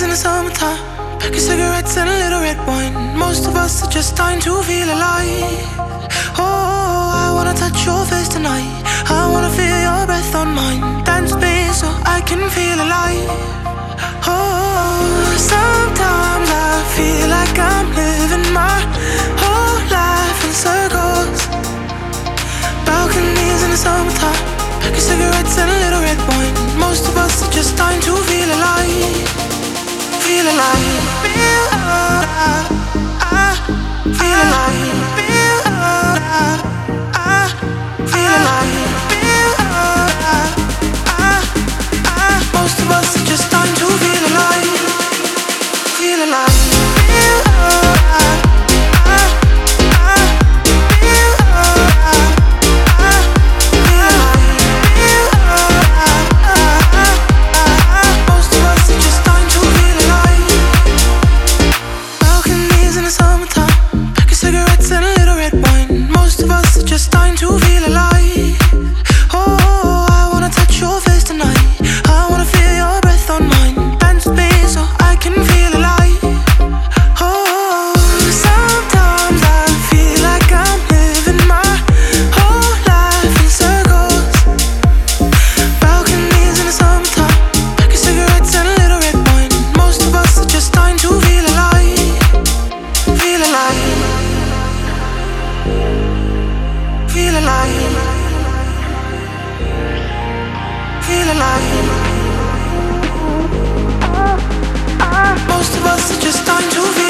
in the summertime, pack of cigarettes and a little red wine. Most of us are just dying to feel alive. Oh, I wanna touch your face tonight. I wanna feel your breath on mine. Dance with me so I can feel alive. Oh, sometimes I feel like I'm living my whole life in circles. Balconies in the summertime, pack of cigarettes and a little red wine. Most of us are just dying to feel alive. Feel alive. Feel alive. Feel alive. Feel alive. Feel alive. Feel alive. Most of us are just dying to feel alive. Feel alive. Feel alive. Most of us are just dying to feel